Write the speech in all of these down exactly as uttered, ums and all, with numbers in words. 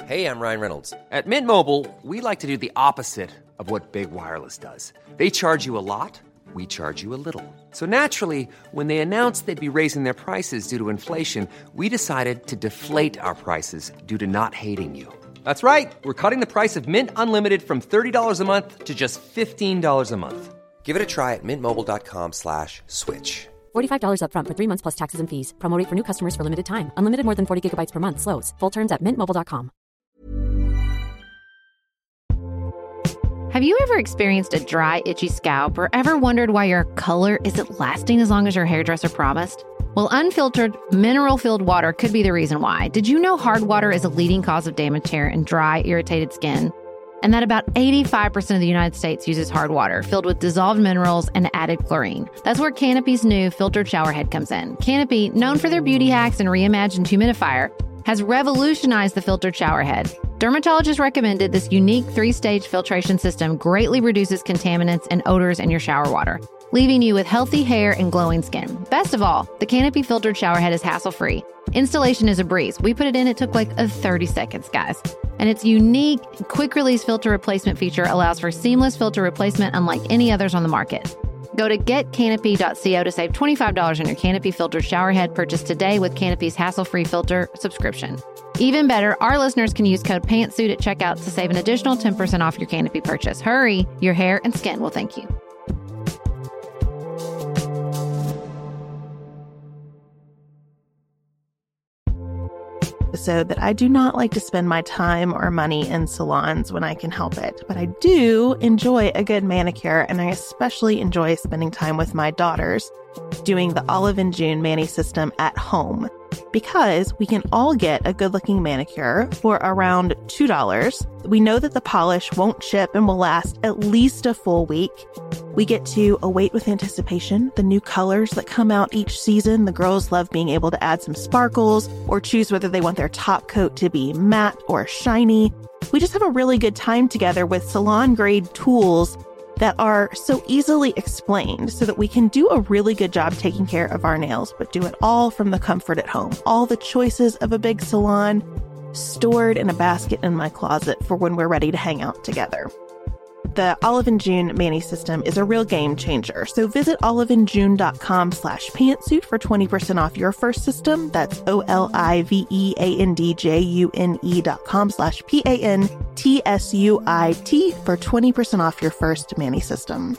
Hey, I'm Ryan Reynolds. At Mint Mobile, we like to do the opposite of what Big Wireless does. They charge you a lot, we charge you a little. So naturally, when they announced they'd be raising their prices due to inflation, we decided to deflate our prices due to not hating you. That's right. We're cutting the price of Mint Unlimited from thirty dollars a month to just fifteen dollars a month. Give it a try at mintmobile.com slash switch. forty-five dollars up front for three months plus taxes and fees. Promo rate for new customers for limited time. Unlimited more than forty gigabytes per month. Slows full terms at mint mobile dot com. Have you ever experienced a dry, itchy scalp or ever wondered why your color isn't lasting as long as your hairdresser promised? Well, unfiltered, mineral-filled water could be the reason why. Did you know hard water is a leading cause of damaged hair and dry, irritated skin? And that about eighty-five percent of the United States uses hard water filled with dissolved minerals and added chlorine. That's where Canopy's new filtered showerhead comes in. Canopy, known for their beauty hacks and reimagined humidifier, has revolutionized the filtered showerhead. Dermatologists recommended this unique three-stage filtration system greatly reduces contaminants and odors in your shower water, leaving you with healthy hair and glowing skin. Best of all, the Canopy filtered showerhead is hassle-free. Installation is a breeze. We put it in, it took like a thirty seconds, guys. And its unique quick-release filter replacement feature allows for seamless filter replacement unlike any others on the market. Go to get canopy dot co to save twenty-five dollars on your Canopy filtered showerhead purchase today with Canopy's hassle-free filter subscription. Even better, our listeners can use code PANTSUIT at checkout to save an additional ten percent off your Canopy purchase. Hurry, your hair and skin will thank you. So that I do not like to spend my time or money in salons when I can help it, but I do enjoy a good manicure, and I especially enjoy spending time with my daughters doing the Olive and June Mani system at home, because we can all get a good-looking manicure for around two dollars. We know that the polish won't chip and will last at least a full week. We get to await with anticipation the new colors that come out each season. The girls love being able to add some sparkles or choose whether they want their top coat to be matte or shiny. We just have a really good time together with salon-grade tools that are so easily explained so that we can do a really good job taking care of our nails, but do it all from the comfort at home. All the choices of a big salon stored in a basket in my closet for when we're ready to hang out together. The Olive and June Mani system is a real game changer. So visit oliveandjune.com slash pantsuit for twenty percent off your first system. That's O-L-I-V-E-A-N-D-J-U-N-E dot com slash P-A-N-T-S-U-I-T for twenty percent off your first Mani system.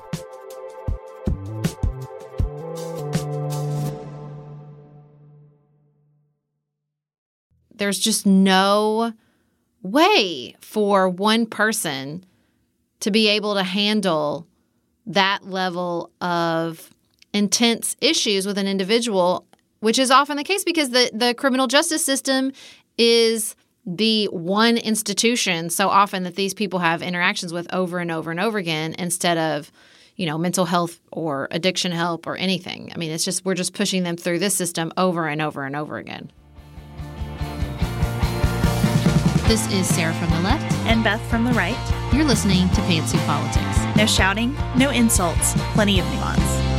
There's just no way for one person to be able to handle that level of intense issues with an individual, which is often the case because the, the criminal justice system is the one institution so often that these people have interactions with over and over and over again instead of, you know, mental health or addiction help or anything. I mean, it's just we're just pushing them through this system over and over and over again. This is Sarah from the left. And Beth from the right. You're listening to Pantsuit Politics. No shouting, no insults, plenty of nuance.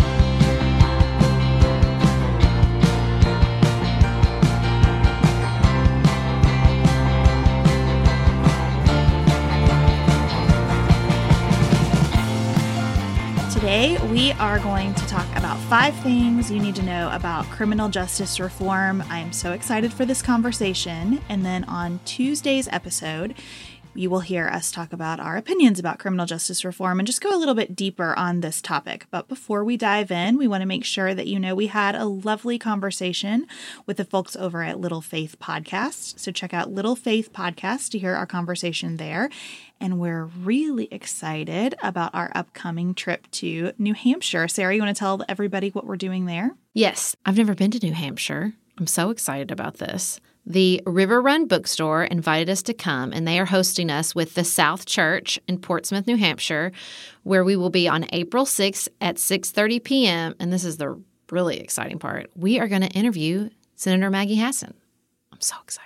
Today, we are going to talk about five things you need to know about criminal justice reform. I am so excited for this conversation. And then on Tuesday's episode, you will hear us talk about our opinions about criminal justice reform and just go a little bit deeper on this topic. But before we dive in, we want to make sure that you know we had a lovely conversation with the folks over at Little Faith Podcast. So check out Little Faith Podcast to hear our conversation there. And we're really excited about our upcoming trip to New Hampshire. Sarah, you want to tell everybody what we're doing there? Yes. I've never been to New Hampshire. I'm so excited about this. The River Run Bookstore invited us to come, and they are hosting us with the South Church in Portsmouth, New Hampshire, where we will be on April sixth at six thirty p.m. And this is the really exciting part. We are going to interview Senator Maggie Hassan. I'm so excited.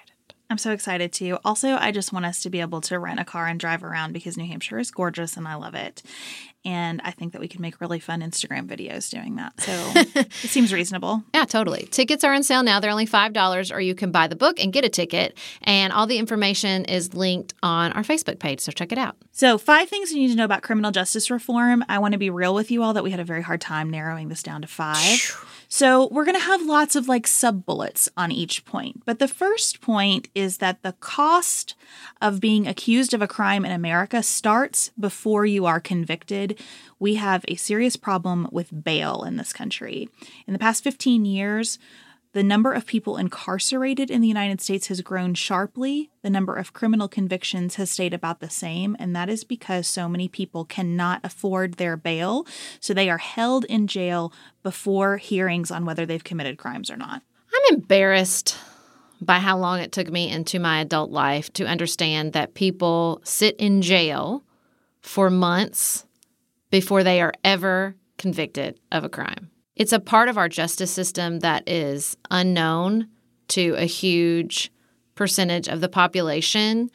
I'm so excited too. Also, I just want us to be able to rent a car and drive around because New Hampshire is gorgeous and I love it. And I think that we could make really fun Instagram videos doing that. So it seems reasonable. Yeah, totally. Tickets are on sale now. They're only five dollars, or you can buy the book and get a ticket. And all the information is linked on our Facebook page, so check it out. So five things you need to know about criminal justice reform. I want to be real with you all that we had a very hard time narrowing this down to five. So we're going to have lots of like sub-bullets on each point. But the first point is that the cost of being accused of a crime in America starts before you are convicted. We have a serious problem with bail in this country. In the past fifteen years, the number of people incarcerated in the United States has grown sharply. The number of criminal convictions has stayed about the same, and that is because so many people cannot afford their bail, so they are held in jail before hearings on whether they've committed crimes or not. I'm embarrassed by how long it took me into my adult life to understand that people sit in jail for months before they are ever convicted of a crime. It's a part of our justice system that is unknown to a huge percentage of the population.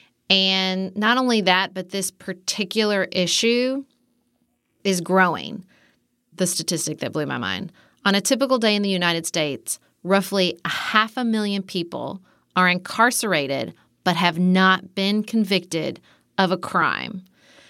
And not only that, but this particular issue is growing. The statistic that blew my mind. On a typical day in the United States, roughly a half a million people are incarcerated but have not been convicted of a crime.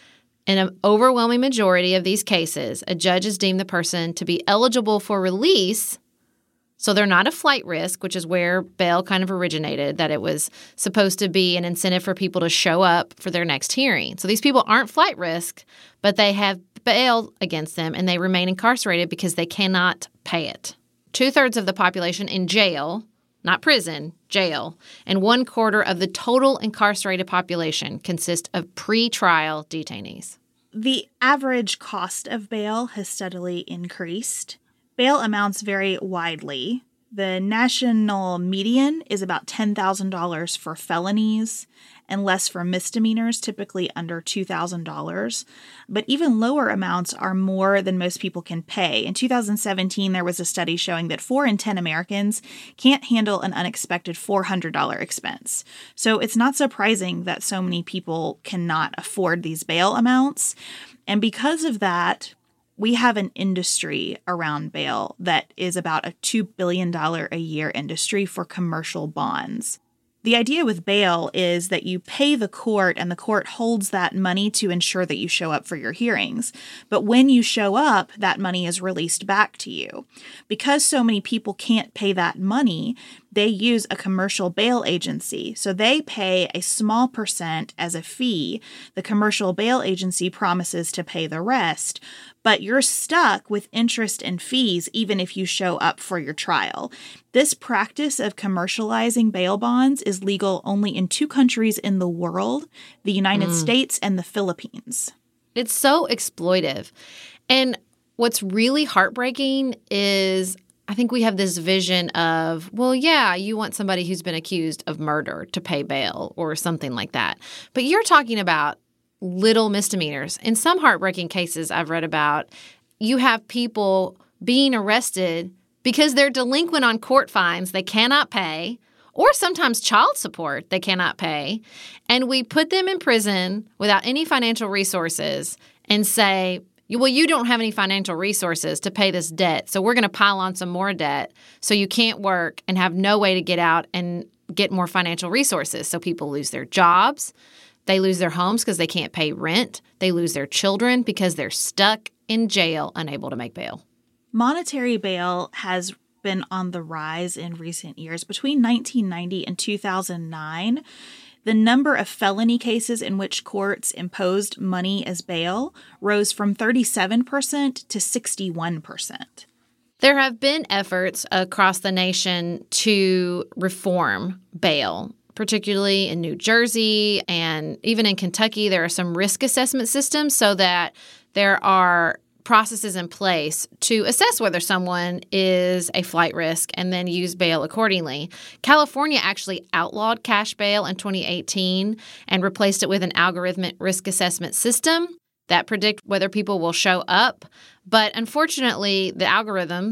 In an overwhelming majority of these cases, a judge has deemed the person to be eligible for release, so they're not a flight risk, which is where bail kind of originated, that it was supposed to be an incentive for people to show up for their next hearing. So these people aren't flight risk, but they have bail against them, and they remain incarcerated because they cannot pay it. Two-thirds of the population in jail, not prison, jail, and one quarter of the total incarcerated population consist of pre-trial detainees. The average cost of bail has steadily increased. Bail amounts vary widely. The national median is about ten thousand dollars for felonies and less for misdemeanors, typically under two thousand dollars. But even lower amounts are more than most people can pay. In two thousand seventeen, there was a study showing that four in ten Americans can't handle an unexpected four hundred dollars expense. So it's not surprising that so many people cannot afford these bail amounts. And because of that, we have an industry around bail that is about a two billion dollars a year industry for commercial bonds. The idea with bail is that you pay the court and the court holds that money to ensure that you show up for your hearings. But when you show up, that money is released back to you. Because so many people can't pay that money, they use a commercial bail agency. So they pay a small percent as a fee. The commercial bail agency promises to pay the rest, but you're stuck with interest and fees even if you show up for your trial. This practice of commercializing bail bonds is legal only in two countries in the world, the United mm. States and the Philippines. It's so exploitive. And what's really heartbreaking is I think we have this vision of, well, yeah, you want somebody who's been accused of murder to pay bail or something like that. But you're talking about little misdemeanors. In some heartbreaking cases I've read about, you have people being arrested because they're delinquent on court fines they cannot pay, or sometimes child support they cannot pay, and we put them in prison without any financial resources and say, well, you don't have any financial resources to pay this debt, so we're going to pile on some more debt so you can't work and have no way to get out and get more financial resources. So people lose their jobs. They lose their homes because they can't pay rent. They lose their children because they're stuck in jail, unable to make bail. Monetary bail has been on the rise in recent years. Between nineteen ninety and two thousand nine, the number of felony cases in which courts imposed money as bail rose from thirty-seven percent to sixty-one percent. There have been efforts across the nation to reform bail, particularly in New Jersey and even in Kentucky. There are some risk assessment systems so that there are processes in place to assess whether someone is a flight risk and then use bail accordingly. California actually outlawed cash bail in twenty eighteen and replaced it with an algorithmic risk assessment system that predict whether people will show up. But unfortunately, the algorithm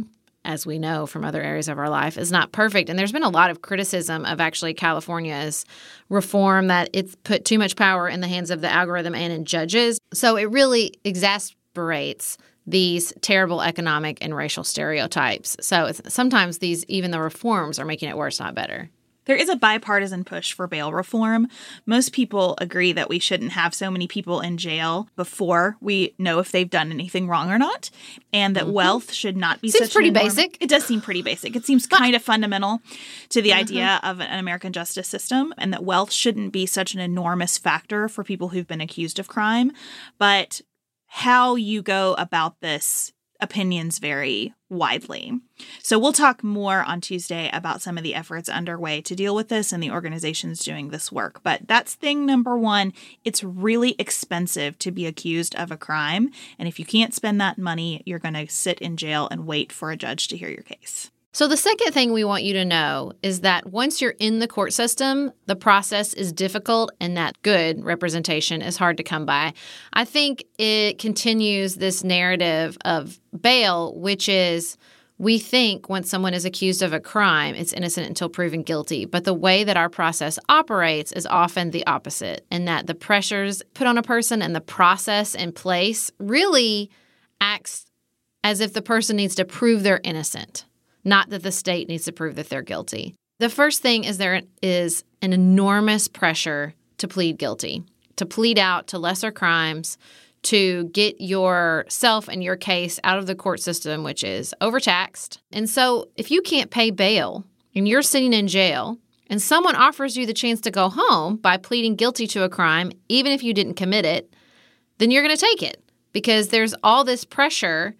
as we know from other areas of our life, is not perfect. And there's been a lot of criticism of actually California's reform, that it's put too much power in the hands of the algorithm and in judges. So it really exasperates these terrible economic and racial stereotypes. So it's, sometimes these, even the reforms are making it worse, not better. There is a bipartisan push for bail reform. Most people agree that we shouldn't have so many people in jail before we know if they've done anything wrong or not, and that mm-hmm. wealth should not be Seems such pretty an enorm- basic. It does seem pretty basic. It seems kind of fundamental to the mm-hmm. idea of an American justice system, and that wealth shouldn't be such an enormous factor for people who've been accused of crime. But how you go about this, opinions vary widely. So we'll talk more on Tuesday about some of the efforts underway to deal with this and the organizations doing this work. But that's thing number one. It's really expensive to be accused of a crime. And if you can't spend that money, you're going to sit in jail and wait for a judge to hear your case. So the second thing we want you to know is that once you're in the court system, the process is difficult and that good representation is hard to come by. I think it continues this narrative of bail, which is we think when someone is accused of a crime, it's innocent until proven guilty. But the way that our process operates is often the opposite, in that the pressures put on a person and the process in place really acts as if the person needs to prove they're innocent, not that the state needs to prove that they're guilty. The first thing is there is an enormous pressure to plead guilty, to plead out to lesser crimes, to get yourself and your case out of the court system, which is overtaxed. And so if you can't pay bail and you're sitting in jail and someone offers you the chance to go home by pleading guilty to a crime, even if you didn't commit it, then you're going to take it because there's all this pressure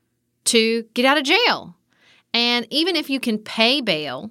to get out of jail. And even if you can pay bail,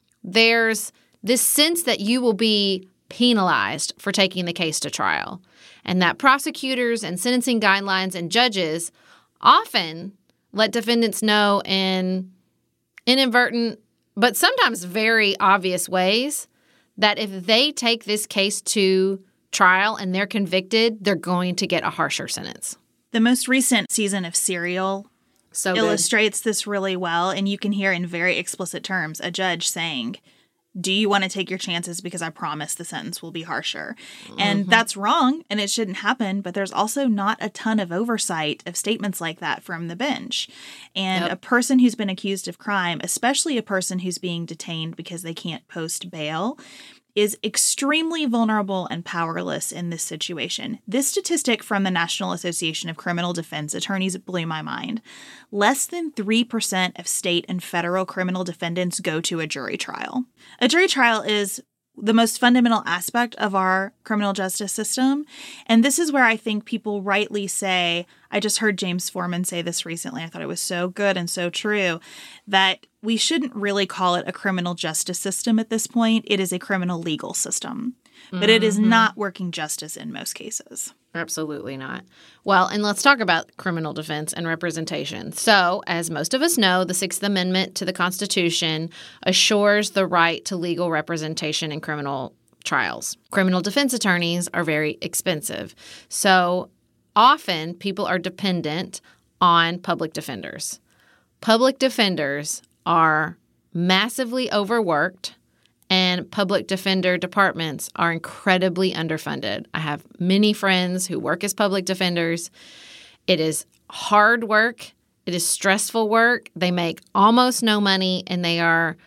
there's this sense that you will be penalized for taking the case to trial, and that prosecutors and sentencing guidelines and judges often let defendants know in inadvertent, but sometimes very obvious ways that if they take this case to trial and they're convicted, they're going to get a harsher sentence. The most recent season of Serial So illustrates good. this really well, and you can hear in very explicit terms a judge saying, do you want to take your chances because I promise the sentence will be harsher? Mm-hmm. And that's wrong, and it shouldn't happen, but there's also not a ton of oversight of statements like that from the bench. And yep. a person who's been accused of crime, especially a person who's being detained because they can't post bail, is extremely vulnerable and powerless in this situation. This statistic from the National Association of Criminal Defense Attorneys blew my mind. Less than three percent of state and federal criminal defendants go to a jury trial. A jury trial is the most fundamental aspect of our criminal justice system. And this is where I think people rightly say, I just heard James Foreman say this recently, I thought it was so good and so true, that we shouldn't really call it a criminal justice system at this point. It is a criminal legal system. But mm-hmm. it is not working justice in most cases. Absolutely not. Well, and let's talk about criminal defense and representation. So, as most of us know, the Sixth Amendment to the Constitution assures the right to legal representation in criminal trials. Criminal defense attorneys are very expensive. So, often people are dependent on public defenders. Public defenders are massively overworked, and public defender departments are incredibly underfunded. I have many friends who work as public defenders. It is hard work. It is stressful work. They make almost no money, and they are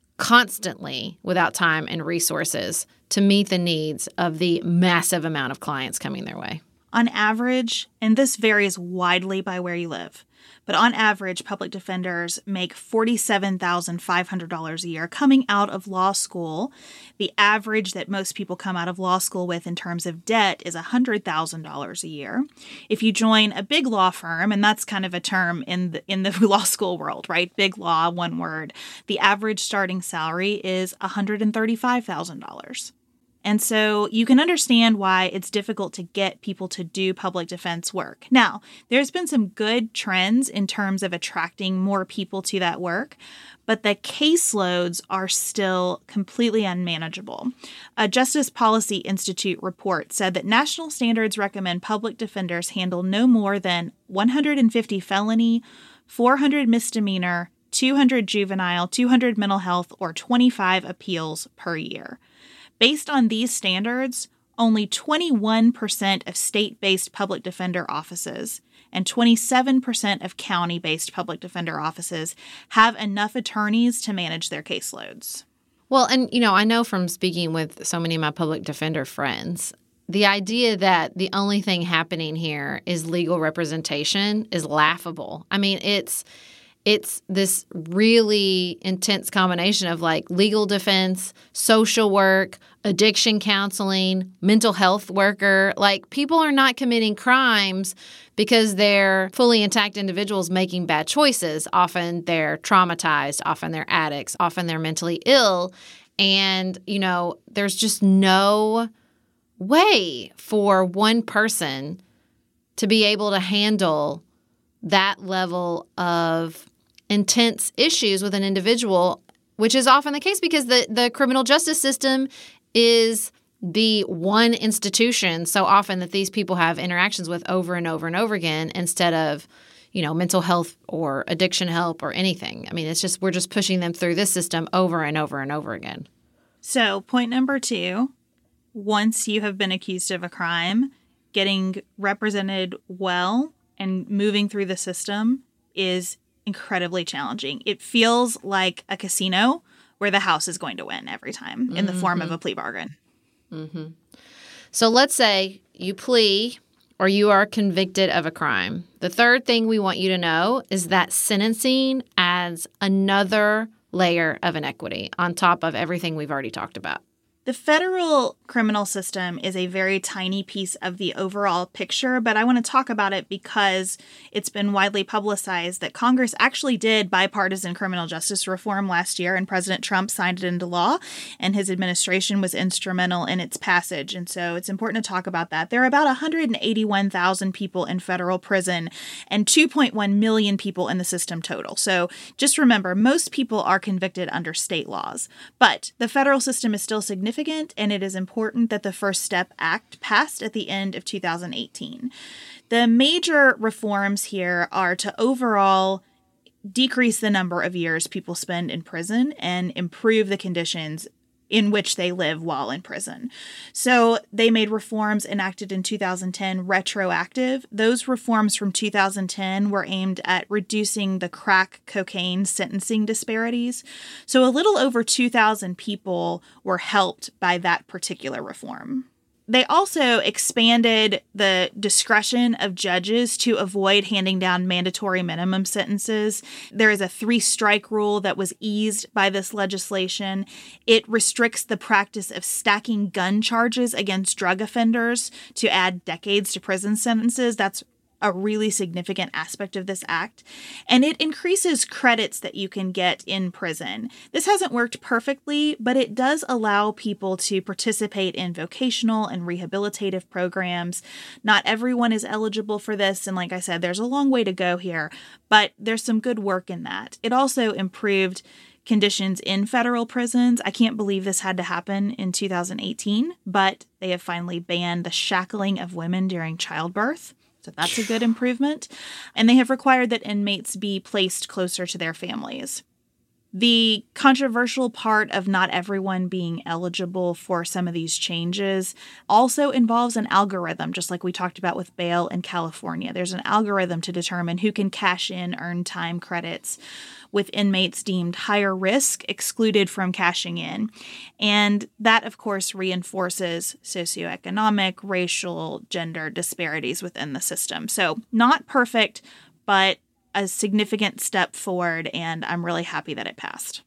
constantly without time and resources to meet the needs of the massive amount of clients coming their way. On average, and this varies widely by where you live, but on average, public defenders make forty-seven thousand five hundred dollars a year coming out of law school. The average that most people come out of law school with in terms of debt is one hundred thousand dollars a year. If you join a big law firm, and that's kind of a term in the, in the law school world, right? Big law, one word. The average starting salary is one hundred thirty-five thousand dollars. And so you can understand why it's difficult to get people to do public defense work. Now, there's been some good trends in terms of attracting more people to that work, but the caseloads are still completely unmanageable. A Justice Policy Institute report said that national standards recommend public defenders handle no more than one hundred fifty felony, four hundred misdemeanor, two hundred juvenile, two hundred mental health, or twenty-five appeals per year. Based on these standards, only twenty-one percent of state-based public defender offices and twenty-seven percent of county-based public defender offices have enough attorneys to manage their caseloads. Well, and, you know, I know from speaking with so many of my public defender friends, the idea that the only thing happening here is legal representation is laughable. I mean, it's it's this really intense combination of like legal defense, social work, addiction counseling, mental health worker. Like, people are not committing crimes because they're fully intact individuals making bad choices. Often they're traumatized. Often they're addicts. Often they're mentally ill. And, you know, there's just no way for one person to be able to handle that level of intense issues with an individual, which is often the case because the, the criminal justice system is the one institution so often that these people have interactions with over and over and over again instead of, you know, mental health or addiction help or anything. I mean, it's just we're just pushing them through this system over and over and over again. So point number two, once you have been accused of a crime, getting represented well and moving through the system is incredibly challenging. It feels like a casino where the house is going to win every time in the mm-hmm. form of a plea bargain. Mm-hmm. So let's say you plea or you are convicted of a crime. The third thing we want you to know is that sentencing adds another layer of inequity on top of everything we've already talked about. The federal criminal system is a very tiny piece of the overall picture, but I want to talk about it because it's been widely publicized that Congress actually did bipartisan criminal justice reform last year, and President Trump signed it into law, and his administration was instrumental in its passage. And so it's important to talk about that. There are about one hundred eighty-one thousand people in federal prison and two point one million people in the system total. So just remember, most people are convicted under state laws, but the federal system is still significant. And it is important that the First Step Act passed at the end of two thousand eighteen. The major reforms here are to overall decrease the number of years people spend in prison and improve the conditions in which they live while in prison. So they made reforms enacted in two thousand ten retroactive. Those reforms from two thousand ten were aimed at reducing the crack cocaine sentencing disparities. So a little over two thousand people were helped by that particular reform. They also expanded the discretion of judges to avoid handing down mandatory minimum sentences. There is a three-strike rule that was eased by this legislation. It restricts the practice of stacking gun charges against drug offenders to add decades to prison sentences. That's a really significant aspect of this act. And it increases credits that you can get in prison. This hasn't worked perfectly, but it does allow people to participate in vocational and rehabilitative programs. Not everyone is eligible for this. And like I said, there's a long way to go here, but there's some good work in that. It also improved conditions in federal prisons. I can't believe this had to happen in two thousand eighteen, but they have finally banned the shackling of women during childbirth. So that's a good improvement. And they have required that inmates be placed closer to their families. The controversial part of not everyone being eligible for some of these changes also involves an algorithm, just like we talked about with bail in California. There's an algorithm to determine who can cash in earned time credits, with inmates deemed higher risk excluded from cashing in. And that, of course, reinforces socioeconomic, racial, gender disparities within the system. So not perfect, but a significant step forward, and I'm really happy that it passed.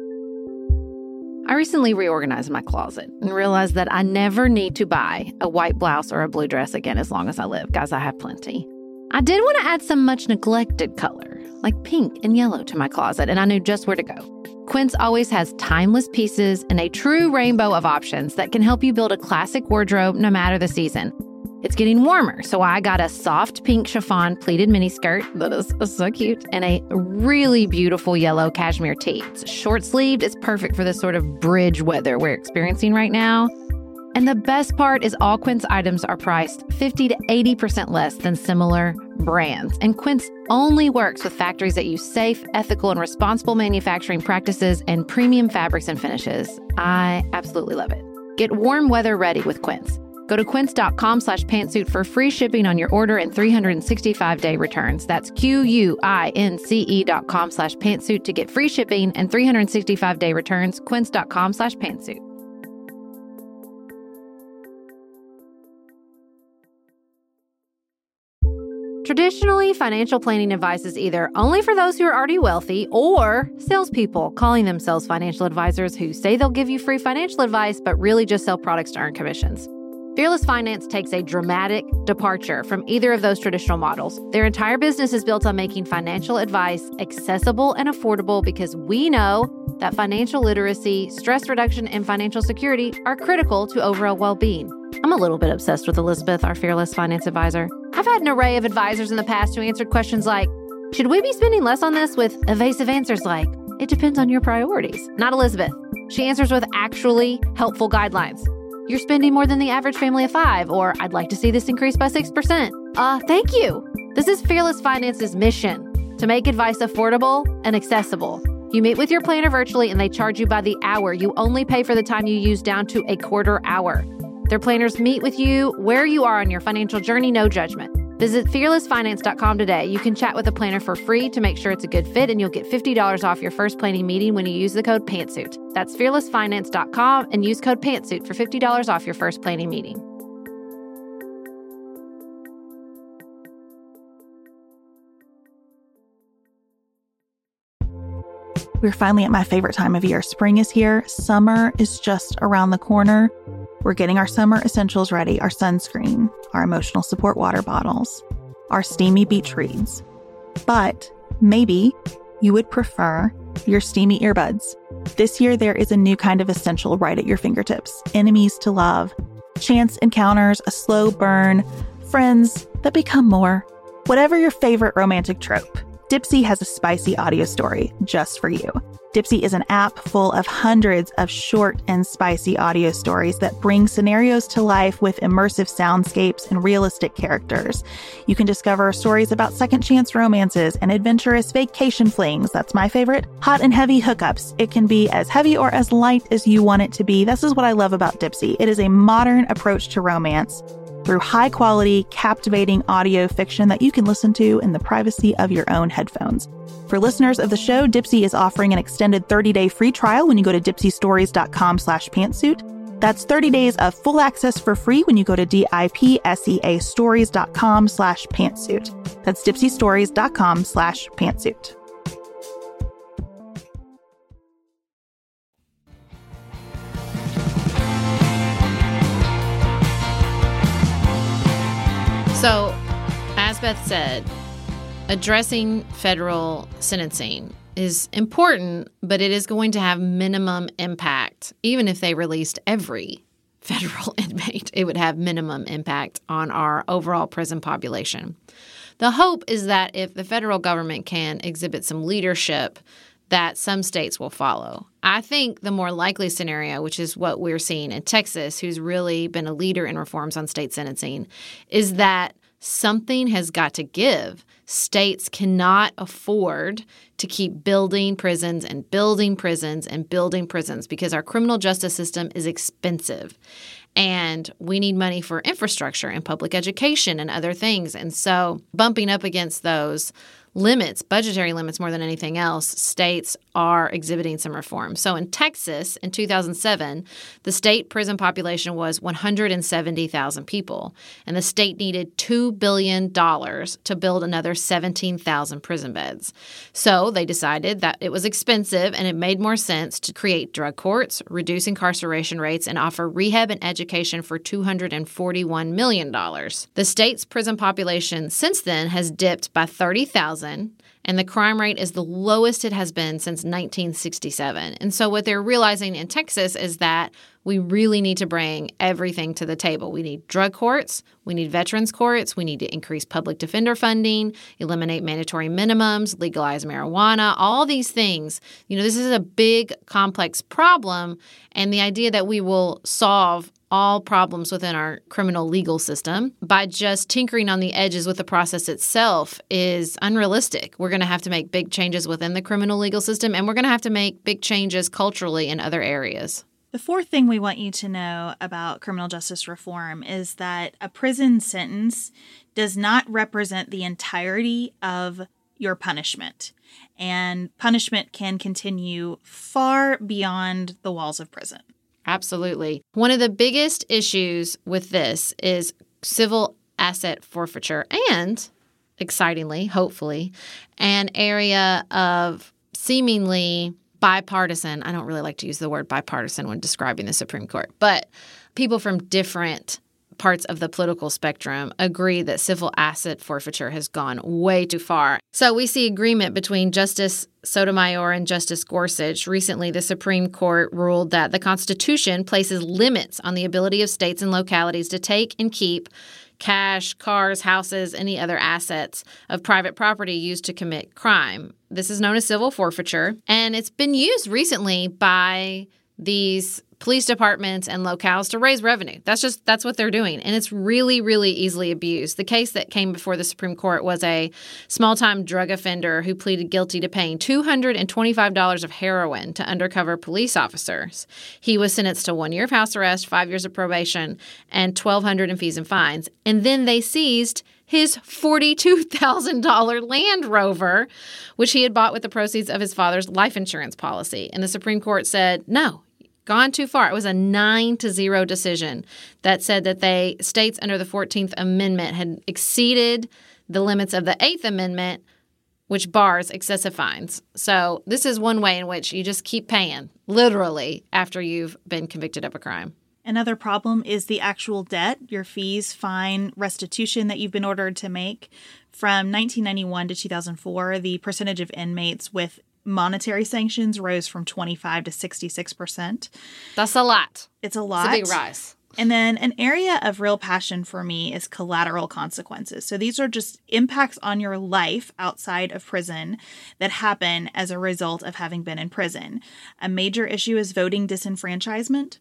I recently reorganized my closet and realized that I never need to buy a white blouse or a blue dress again as long as I live. Guys, I have plenty. I did want to add some much neglected color, like pink and yellow, to my closet, and I knew just where to go. Quince always has timeless pieces and a true rainbow of options that can help you build a classic wardrobe no matter the season. It's getting warmer, so I got a soft pink chiffon pleated miniskirt that is so cute, and a really beautiful yellow cashmere tee. It's short-sleeved. It's perfect for this sort of bridge weather we're experiencing right now. And the best part is all Quince items are priced fifty to eighty percent less than similar brands. And Quince only works with factories that use safe, ethical, and responsible manufacturing practices and premium fabrics and finishes. I absolutely love it. Get warm weather ready with Quince. Go to quince.com slash pantsuit for free shipping on your order and three hundred sixty-five day returns. That's Q-U-I-N-C-E dot com slash pantsuit to get free shipping and three hundred sixty-five day returns. Quince.com slash pantsuit. Traditionally, financial planning advice is either only for those who are already wealthy or salespeople calling themselves financial advisors who say they'll give you free financial advice but really just sell products to earn commissions. Fearless Finance takes a dramatic departure from either of those traditional models. Their entire business is built on making financial advice accessible and affordable because we know that financial literacy, stress reduction, and financial security are critical to overall well-being. I'm a little bit obsessed with Elizabeth, our Fearless Finance advisor. I've had an array of advisors in the past who answered questions like, should we be spending less on this, with evasive answers like, it depends on your priorities. Not Elizabeth. She answers with actually helpful guidelines. You're spending more than the average family of five, or I'd like to see this increase by six percent. Uh, thank you. This is Fearless Finance's mission, to make advice affordable and accessible. You meet with your planner virtually and they charge you by the hour. You only pay for the time you use down to a quarter hour. Their planners meet with you where you are on your financial journey, no judgment. Visit fearless finance dot com today. You can chat with a planner for free to make sure it's a good fit, and you'll get fifty dollars off your first planning meeting when you use the code PANTSUIT. That's fearless finance dot com and use code PANTSUIT for fifty dollars off your first planning meeting. We're finally at my favorite time of year. Spring is here. Summer is just around the corner. We're getting our summer essentials ready, our sunscreen, our emotional support water bottles, our steamy beach reads. But maybe you would prefer your steamy earbuds. This year, there is a new kind of essential right at your fingertips. Enemies to love, chance encounters, a slow burn, friends that become more. Whatever your favorite romantic trope, Dipsea has a spicy audio story just for you. Dipsea is an app full of hundreds of short and spicy audio stories that bring scenarios to life with immersive soundscapes and realistic characters. You can discover stories about second chance romances and adventurous vacation flings. That's my favorite. Hot and heavy hookups. It can be as heavy or as light as you want it to be. This is what I love about Dipsea. It is a modern approach to romance through high-quality, captivating audio fiction that you can listen to in the privacy of your own headphones. For listeners of the show, Dipsea is offering an extended thirty-day free trial when you go to dipseastories.com slash pantsuit. That's thirty days of full access for free when you go to D-I-P-S-E-A stories.com slash pantsuit. That's dipseastories.com slash pantsuit. So, as Beth said, addressing federal sentencing is important, but it is going to have minimum impact. Even if they released every federal inmate, it would have minimum impact on our overall prison population. The hope is that if the federal government can exhibit some leadership, that some states will follow. I think the more likely scenario, which is what we're seeing in Texas, who's really been a leader in reforms on state sentencing, is that something has got to give. States cannot afford to keep building prisons and building prisons and building prisons because our criminal justice system is expensive. And we need money for infrastructure and public education and other things. And so bumping up against those limits, budgetary limits more than anything else, states are exhibiting some reform. So in Texas, in two thousand seven, the state prison population was one hundred seventy thousand people, and the state needed two billion dollars to build another seventeen thousand prison beds. So they decided that it was expensive and it made more sense to create drug courts, reduce incarceration rates, and offer rehab and education for two hundred forty-one million dollars. The state's prison population since then has dipped by thirty thousand, and the crime rate is the lowest it has been since nineteen sixty-seven. And so what they're realizing in Texas is that we really need to bring everything to the table. We need drug courts, we need veterans courts, we need to increase public defender funding, eliminate mandatory minimums, legalize marijuana, all these things. You know, this is a big, complex problem, and the idea that we will solve all problems within our criminal legal system by just tinkering on the edges with the process itself is unrealistic. We're going to have to make big changes within the criminal legal system, and we're going to have to make big changes culturally in other areas. The fourth thing we want you to know about criminal justice reform is that a prison sentence does not represent the entirety of your punishment, and punishment can continue far beyond the walls of prison. Absolutely. One of the biggest issues with this is civil asset forfeiture and, excitingly, hopefully, an area of seemingly bipartisan. I don't really like to use the word bipartisan when describing the Supreme Court, but people from different parts of the political spectrum agree that civil asset forfeiture has gone way too far. So we see agreement between Justice Sotomayor and Justice Gorsuch. Recently, the Supreme Court ruled that the Constitution places limits on the ability of states and localities to take and keep cash, cars, houses, any other assets of private property used to commit crime. This is known as civil forfeiture, and it's been used recently by these police departments and locales to raise revenue. That's just, that's what they're doing. And it's really, really easily abused. The case that came before the Supreme Court was a small-time drug offender who pleaded guilty to paying two hundred twenty-five dollars of heroin to undercover police officers. He was sentenced to one year of house arrest, five years of probation, and twelve hundred dollars in fees and fines. And then they seized his forty-two thousand dollars Land Rover, which he had bought with the proceeds of his father's life insurance policy. And the Supreme Court said, no, gone too far. It was a nine to zero decision that said that they states under the fourteenth Amendment had exceeded the limits of the eighth Amendment, which bars excessive fines. So this is one way in which you just keep paying, literally, after you've been convicted of a crime. Another problem is the actual debt, your fees, fine, restitution that you've been ordered to make. From nineteen ninety-one to two thousand four, the percentage of inmates with monetary sanctions rose from twenty-five to sixty-six percent. That's a lot. It's a lot. It's a big rise. And then an area of real passion for me is collateral consequences. So these are just impacts on your life outside of prison that happen as a result of having been in prison. A major issue is voting disenfranchisement.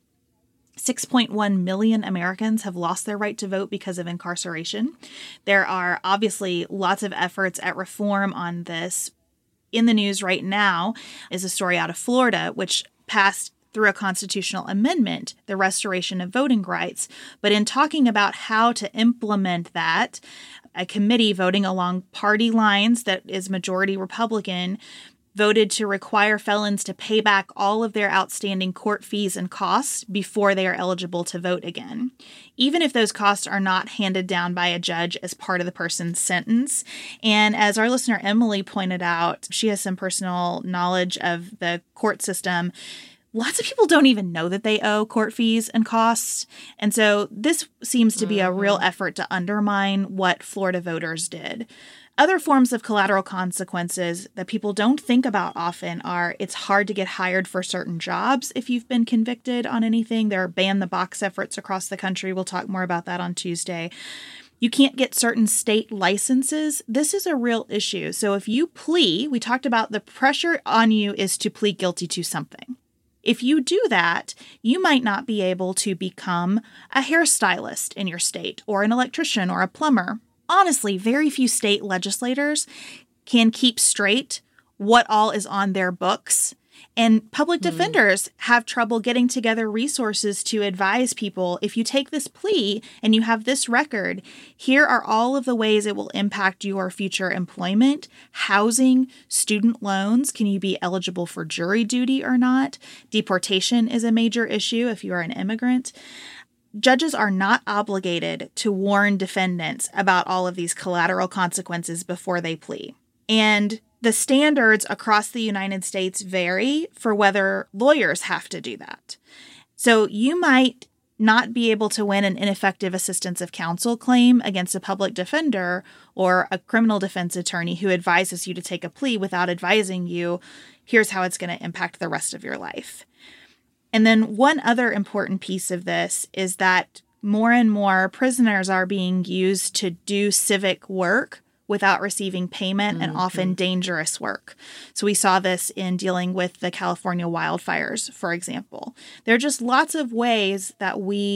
six point one million Americans have lost their right to vote because of incarceration. There are obviously lots of efforts at reform on this. In the news right now is a story out of Florida, which passed through a constitutional amendment, the restoration of voting rights. But in talking about how to implement that, a committee voting along party lines that is majority Republican voted to require felons to pay back all of their outstanding court fees and costs before they are eligible to vote again, even if those costs are not handed down by a judge as part of the person's sentence. And as our listener Emily pointed out, she has some personal knowledge of the court system. Lots of people don't even know that they owe court fees and costs. And so this seems to be a real effort to undermine what Florida voters did. Other forms of collateral consequences that people don't think about often are it's hard to get hired for certain jobs if you've been convicted on anything. There are ban the box efforts across the country. We'll talk more about that on Tuesday. You can't get certain state licenses. This is a real issue. So if you plea, we talked about the pressure on you is to plead guilty to something. If you do that, you might not be able to become a hairstylist in your state or an electrician or a plumber. Honestly, very few state legislators can keep straight what all is on their books. And public defenders mm. have trouble getting together resources to advise people. If you take this plea and you have this record, here are all of the ways it will impact your future employment, housing, student loans. Can you be eligible for jury duty or not? Deportation is a major issue if you are an immigrant. Judges are not obligated to warn defendants about all of these collateral consequences before they plea. And the standards across the United States vary for whether lawyers have to do that. So you might not be able to win an ineffective assistance of counsel claim against a public defender or a criminal defense attorney who advises you to take a plea without advising you, here's how it's going to impact the rest of your life. And then one other important piece of this is that more and more prisoners are being used to do civic work without receiving payment mm-hmm. and often dangerous work. So we saw this in dealing with the California wildfires, for example. There are just lots of ways that we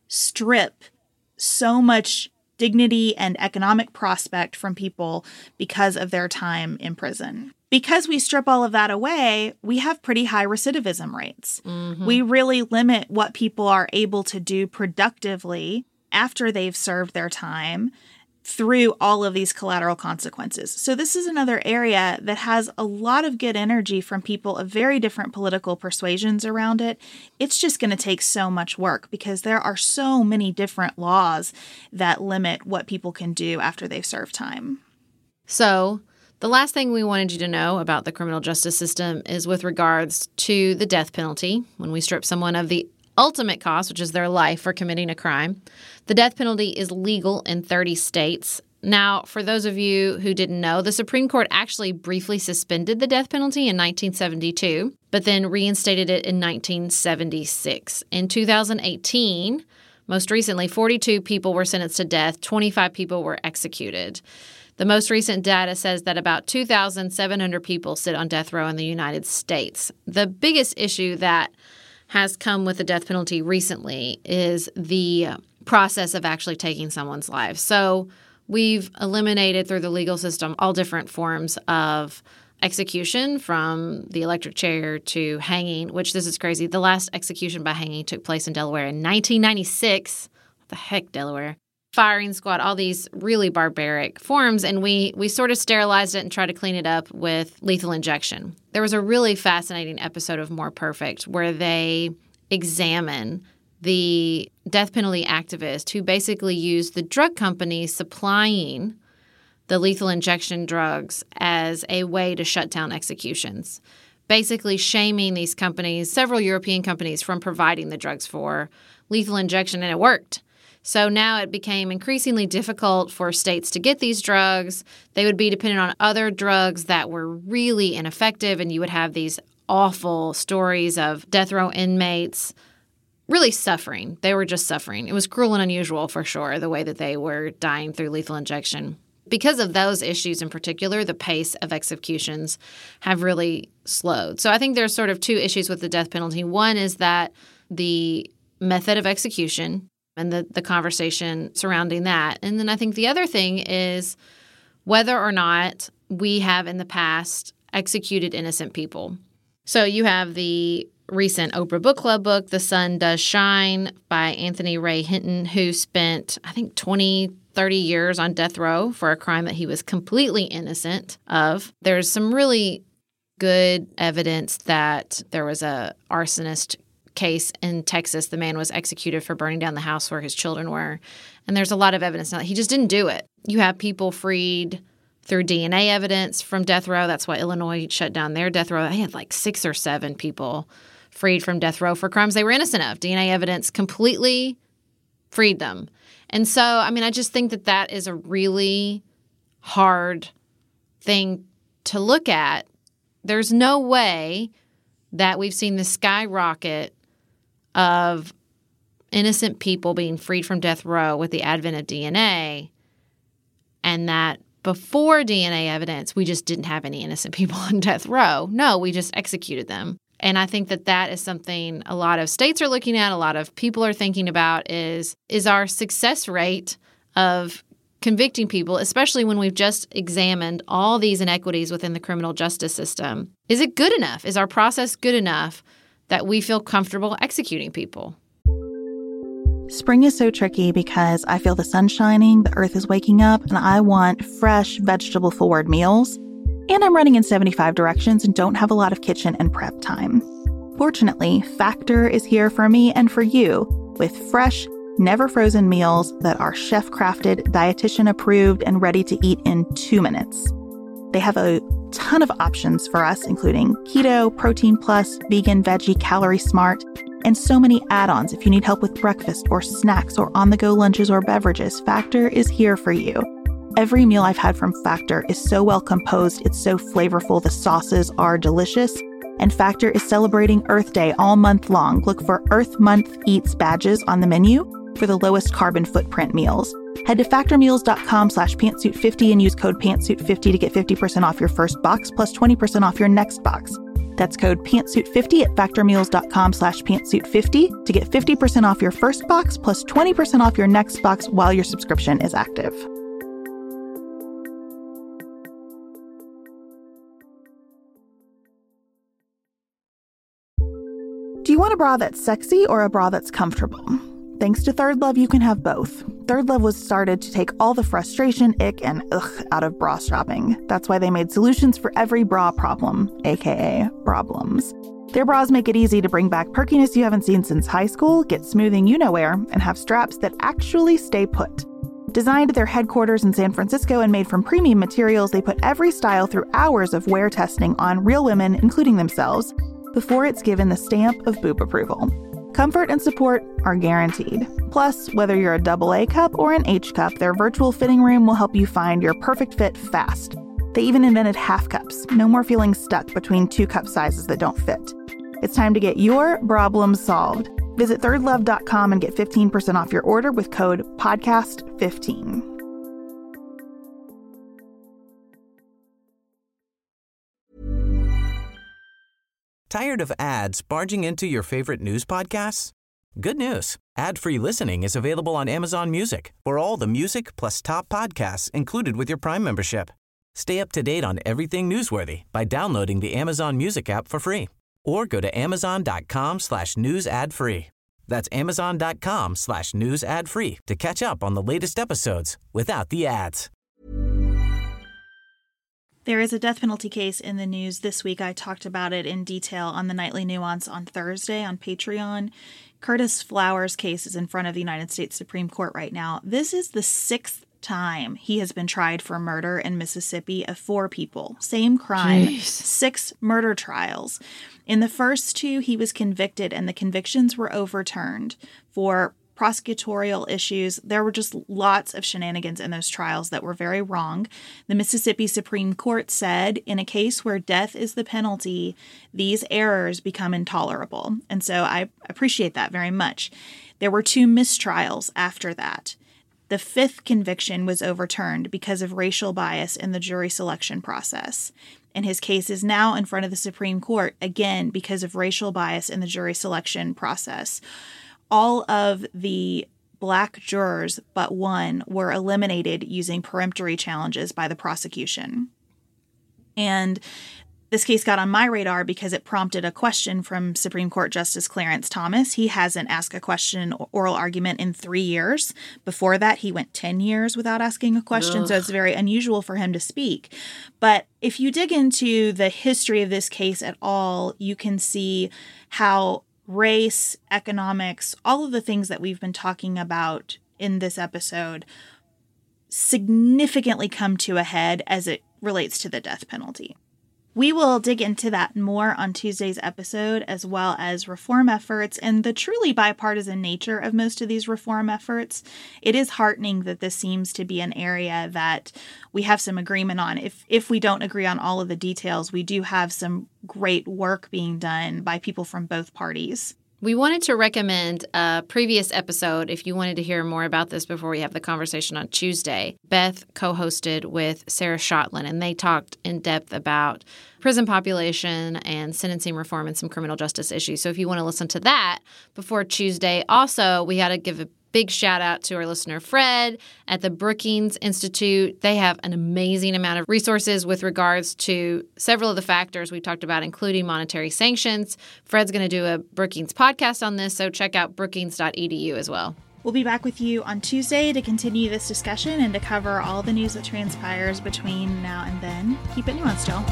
strip so much dignity and economic prospect from people because of their time in prison. Because we strip all of that away, we have pretty high recidivism rates. Mm-hmm. We really limit what people are able to do productively after they've served their time through all of these collateral consequences. So this is another area that has a lot of good energy from people of very different political persuasions around it. It's just going to take so much work because there are so many different laws that limit what people can do after they've served time. So the last thing we wanted you to know about the criminal justice system is with regards to the death penalty. When we strip someone of the ultimate cost, which is their life for committing a crime, the death penalty is legal in thirty states. Now, for those of you who didn't know, the Supreme Court actually briefly suspended the death penalty in nineteen seventy-two, but then reinstated it in nineteen seventy-six. In two thousand eighteen, most recently, forty-two people were sentenced to death, twenty-five people were executed. The most recent data says that about two thousand seven hundred people sit on death row in the United States. The biggest issue that has come with the death penalty recently is the process of actually taking someone's life. So we've eliminated through the legal system all different forms of execution, from the electric chair to hanging, which this is crazy. The last execution by hanging took place in Delaware in nineteen ninety-six. What the heck, Delaware? Firing squad, all these really barbaric forms, and we we sort of sterilized it and tried to clean it up with lethal injection. There was a really fascinating episode of More Perfect where they examine the death penalty activist who basically used the drug companies supplying the lethal injection drugs as a way to shut down executions, basically shaming these companies, several European companies, from providing the drugs for lethal injection, and it worked. So now it became increasingly difficult for states to get these drugs. They would be dependent on other drugs that were really ineffective, and you would have these awful stories of death row inmates really suffering. They were just suffering. It was cruel and unusual for sure, the way that they were dying through lethal injection. Because of those issues in particular, the pace of executions have really slowed. So I think there's sort of two issues with the death penalty. One is that the method of execution and the, the conversation surrounding that. And then I think the other thing is whether or not we have in the past executed innocent people. So you have the recent Oprah Book Club book, The Sun Does Shine, by Anthony Ray Hinton, who spent, I think, twenty, thirty years on death row for a crime that he was completely innocent of. There's some really good evidence that there was a arsonist case in Texas. The man was executed for burning down the house where his children were. And there's a lot of evidence now that he just didn't do it. You have people freed through D N A evidence from death row. That's why Illinois shut down their death row. They had like six or seven people freed from death row for crimes they were innocent of. D N A evidence completely freed them. And so, I mean, I just think that that is a really hard thing to look at. There's no way that we've seen the skyrocket of innocent people being freed from death row with the advent of D N A, and that before D N A evidence, we just didn't have any innocent people on death row. No, we just executed them. And I think that that is something a lot of states are looking at, a lot of people are thinking about, is, is our success rate of convicting people, especially when we've just examined all these inequities within the criminal justice system. Is it good enough? Is our process good enough that we feel comfortable executing people? Spring is so tricky because I feel the sun shining, the earth is waking up, and I want fresh, vegetable-forward meals. And I'm running in seventy-five directions and don't have a lot of kitchen and prep time. Fortunately, Factor is here for me and for you with fresh, never frozen meals that are chef-crafted, dietitian-approved, and ready to eat in two minutes. They have a ton of options for us, including keto, protein plus, vegan, veggie, calorie smart, and so many add-ons if you need help with breakfast or snacks or on-the-go lunches or beverages. Factor is here for you. Every meal I've had from Factor is so well composed, it's so flavorful, the sauces are delicious, and Factor is celebrating Earth Day all month long. Look for Earth Month Eats badges on the menu for the lowest carbon footprint meals. Head to factormeals.com slash pantsuit50 and use code pantsuit fifty to get fifty percent off your first box plus twenty percent off your next box. That's code pantsuit fifty at factormeals.com slash pantsuit50 to get fifty percent off your first box plus twenty percent off your next box while your subscription is active. Do you want a bra that's sexy or a bra that's comfortable? Thanks to Third Love, you can have both. Third Love was started to take all the frustration, ick, and ugh out of bra shopping. That's why they made solutions for every bra problem, aka problems. Their bras make it easy to bring back perkiness you haven't seen since high school, get smoothing you-know-where, and have straps that actually stay put. Designed at their headquarters in San Francisco and made from premium materials, they put every style through hours of wear testing on real women, including themselves, before it's given the stamp of boob approval. Comfort and support are guaranteed. Plus, whether you're a double A cup or an H cup, their virtual fitting room will help you find your perfect fit fast. They even invented half cups. No more feeling stuck between two cup sizes that don't fit. It's time to get your problem solved. Visit third love dot com and get fifteen percent off your order with code podcast fifteen. Tired of ads barging into your favorite news podcasts? Good news. Ad-free listening is available on Amazon Music for all the music plus top podcasts included with your Prime membership. Stay up to date on everything newsworthy by downloading the Amazon Music app for free or go to amazon.com slash news ad free. That's amazon.com slash news ad free to catch up on the latest episodes without the ads. There is a death penalty case in the news this week. I talked about it in detail on the Nightly Nuance on Thursday on Patreon. Curtis Flowers' case is in front of the United States Supreme Court right now. This is the sixth time he has been tried for murder in Mississippi of four people. Same crime, Jeez. Six murder trials. In the first two, he was convicted and the convictions were overturned for prosecutorial issues. There were just lots of shenanigans in those trials that were very wrong. The Mississippi Supreme Court said in a case where death is the penalty, these errors become intolerable. And so I appreciate that very much. There were two mistrials after that. The fifth conviction was overturned because of racial bias in the jury selection process. And his case is now in front of the Supreme Court, again, because of racial bias in the jury selection process. All of the black jurors but one were eliminated using peremptory challenges by the prosecution. And this case got on my radar because it prompted a question from Supreme Court Justice Clarence Thomas. He hasn't asked a question, oral argument in three years. Before that, he went ten years without asking a question, Ugh. So it's very unusual for him to speak. But if you dig into the history of this case at all, you can see how race, economics, all of the things that we've been talking about in this episode significantly come to a head as it relates to the death penalty. We will dig into that more on Tuesday's episode, as well as reform efforts and the truly bipartisan nature of most of these reform efforts. It is heartening that this seems to be an area that we have some agreement on. If if we don't agree on all of the details, we do have some great work being done by people from both parties. We wanted to recommend a previous episode if you wanted to hear more about this before we have the conversation on Tuesday. Beth co-hosted with Sarah Shotland, and they talked in depth about prison population and sentencing reform and some criminal justice issues. So if you want to listen to that before Tuesday. Also, we had to give a big shout out to our listener, Fred, at the Brookings Institute. They have an amazing amount of resources with regards to several of the factors we talked about, including monetary sanctions. Fred's going to do a Brookings podcast on this, so check out brookings dot e d u as well. We'll be back with you on Tuesday to continue this discussion and to cover all the news that transpires between now and then. Keep it nuanced, y'all.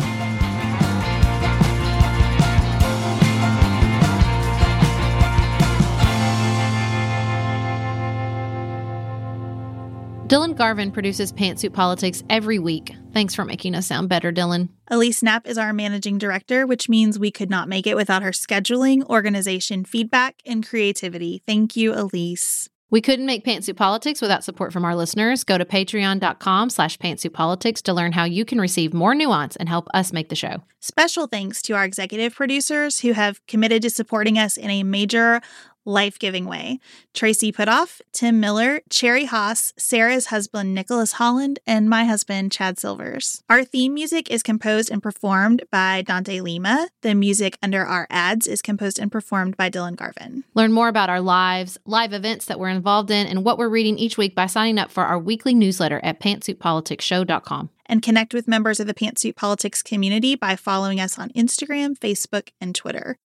Dylan Garvin produces Pantsuit Politics every week. Thanks for making us sound better, Dylan. Elise Knapp is our managing director, which means we could not make it without her scheduling, organization, feedback, and creativity. Thank you, Elise. We couldn't make Pantsuit Politics without support from our listeners. Go to patreon.com slash pantsuitpolitics to learn how you can receive more nuance and help us make the show. Special thanks to our executive producers who have committed to supporting us in a major Life-Giving Way, Tracy Putoff, Tim Miller, Cherry Haas, Sarah's husband Nicholas Holland, and my husband Chad Silvers. Our theme music is composed and performed by Dante Lima. The music under our ads is composed and performed by Dylan Garvin. Learn more about our lives, live events that we're involved in, and what we're reading each week by signing up for our weekly newsletter at pantsuit politics show dot com. And connect with members of the Pantsuit Politics community by following us on Instagram, Facebook, and Twitter.